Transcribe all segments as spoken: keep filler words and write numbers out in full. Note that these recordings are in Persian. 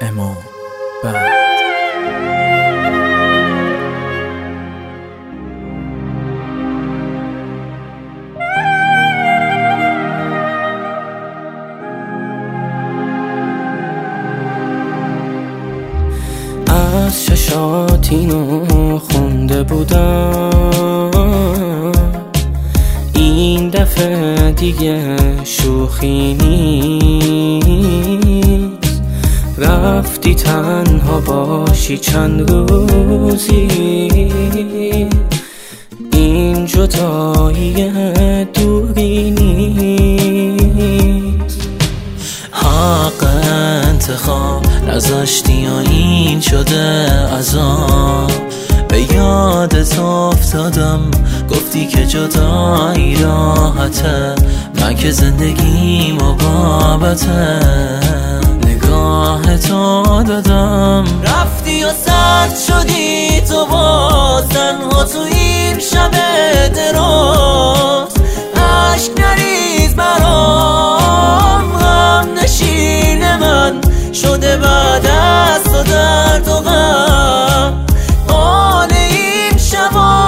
اما بعد از چشات اینو خونده بودم، این دفعه دیگه شوخی نیست. رفتی تنها باشی چند روزی، این جدایی دوری نیست. حق انتخاب نذاشتی و این شده عذاب. به یادت افتادم گفتی که جدایی راحته، من که زندگیم و بابته نگاه تو دادم. رفتی و سرد شدی تو باز تنها تو این شب دراز. عشق نریز برام، غم نشین من شده بعد از تو درد و غم. حال این شبا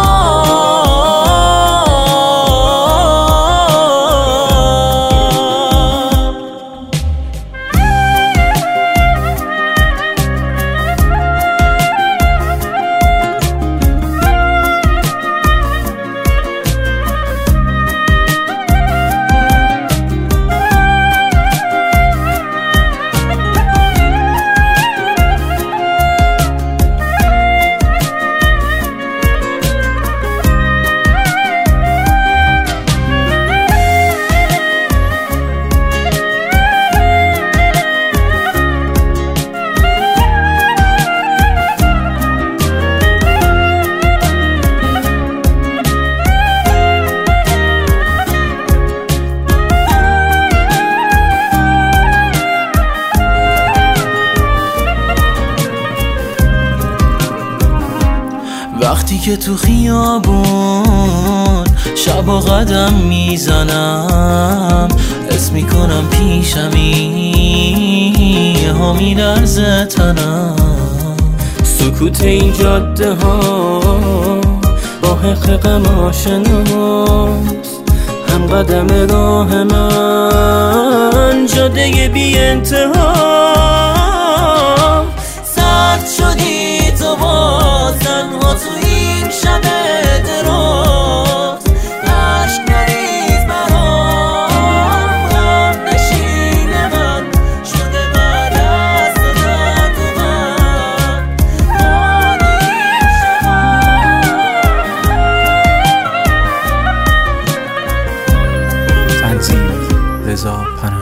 وقتی که تو خیابون شب و قدم میزنم، حس میکنم پیشمی ها میلرزه تنم. سکوت این جاده ها با حق غم آشناست، هم قدم راه من جاده بی انتها. سرد شدی تو باز تنها تو این شب دراز. عشق نریز برام، غم نشین من شده بعد از تو درد و غم. حال این شبا. تنظیم رضا پناهی.